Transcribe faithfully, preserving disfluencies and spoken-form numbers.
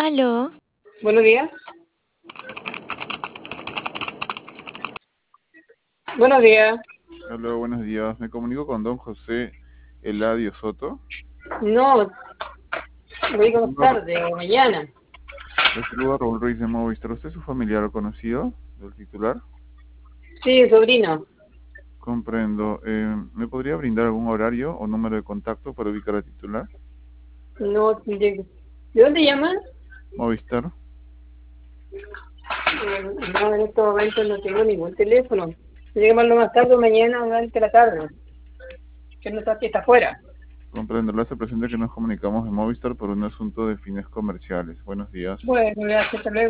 Aló, Buenos días. Buenos días. Hola, buenos días. Me comunico con don José Eladio Soto. No, voy Le como saluda, tarde o mañana. le saluda Raúl Ruiz de Movistar. ¿Usted es su familiar o conocido del titular? Sí, sobrino. Comprendo. Eh, ¿me podría brindar algún horario o número de contacto para ubicar al titular? No, ¿de, ¿de dónde llaman? Movistar. Eh, No, en estos momentos no tengo ningún teléfono. Voy a llamarlo más tarde o mañana durante la tarde. Que no está aquí, está afuera. Comprendo. Le hace presente que nos comunicamos de Movistar por un asunto de fines comerciales. Buenos días. Bueno, gracias, hasta luego.